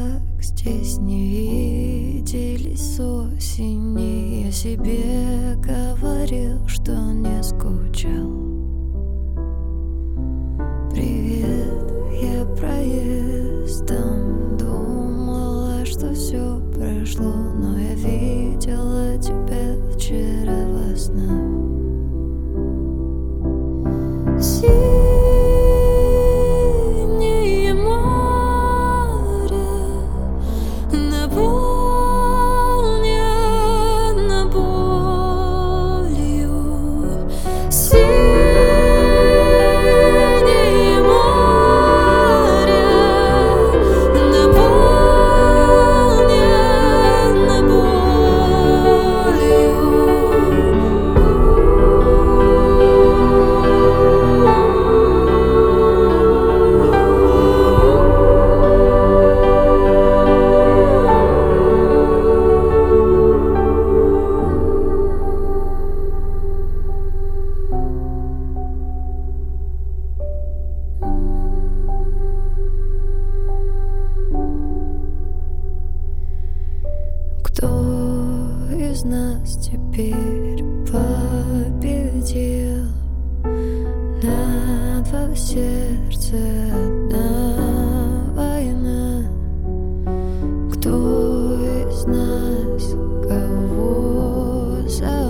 так здесь не виделись с осени. Я себе говорил, что не скучал. Привет, я проездом думала, что все прошло, но я видела тебя вчера во снах. Синее море наполнено болью. Синее море наполнено болью. Кто из нас теперь победил? На два сердца одна война. Кто из нас кого забыл?